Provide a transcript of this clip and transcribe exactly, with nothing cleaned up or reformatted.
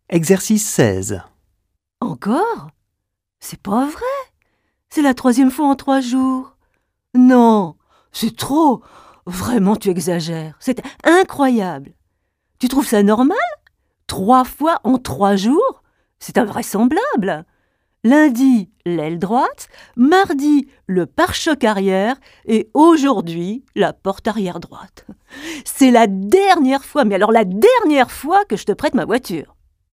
Exercice seize. Encore? C'est pas vrai. C'est la troisième fois en trois jours. Non, c'est trop. Vraiment, tu exagères. C'est incroyable. Tu trouves ça normal? Trois fois en trois jours? C'est invraisemblable. Lundi, l'aile droite, mardi, le pare-choc arrière et aujourd'hui, la porte arrière droite. C'est la dernière fois, mais alors la dernière fois que je te prête ma voiture.